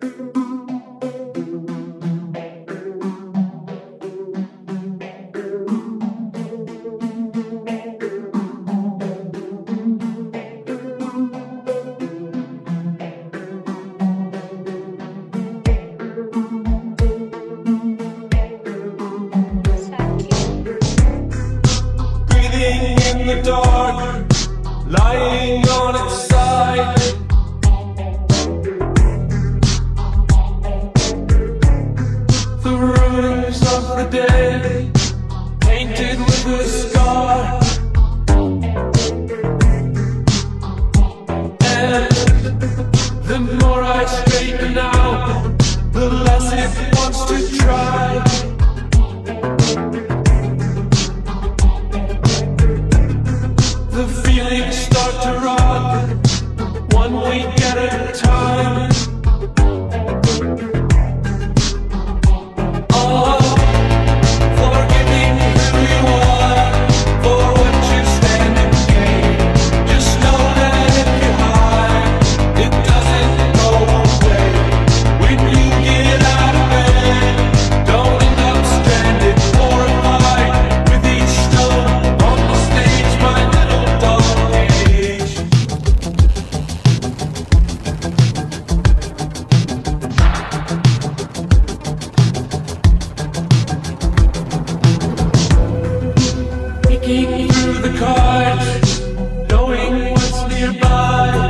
In the dark, lying on its side, the ruins of the day, painted with a scar. And the more I straighten out, the less it wants to try. The feelings start to rot, one week at a time. Oh, forgiving who you are, for what you stand and gain. Just know that if you hide, it doesn't go away. When you get out of bed, don't end up stranded, horrified with each stone on the stage, my little dog cage. Peeking through the cards, knowing what's nearby.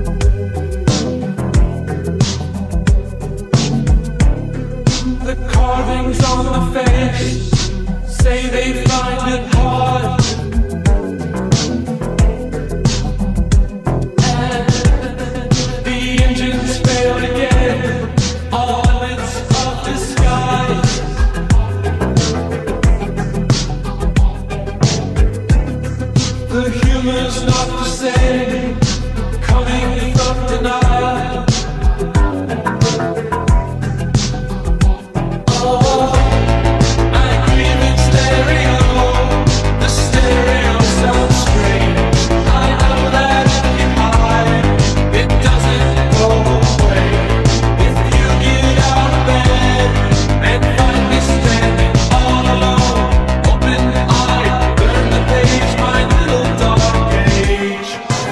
The carvings on the face say they find it hard. The engines failed again, all limits of disguise. The humor's not the same, coming from denial. Oh, I grieve in stereo, the stereo sounds strange. I know that if you hide, it doesn't go away. If you get out of bed and find me standing all alone, open-eyed, turn the page, my little dog cage.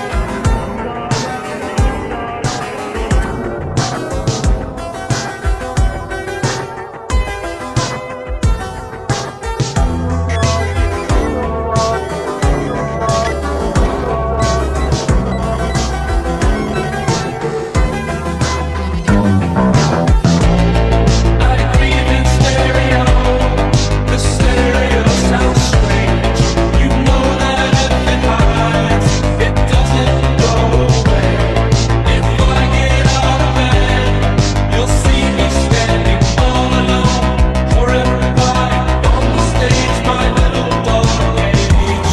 I grieve in stereo, the stereo sounds strange. You know that if it hides, it doesn't go away. If I get out of bed, you'll see me standing all alone, horrified on the stage, my little dog cage.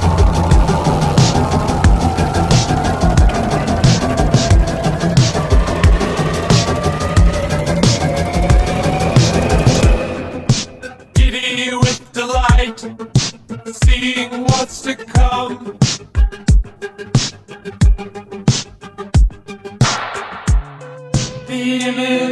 Giddy with delight, seeing what's to come. The image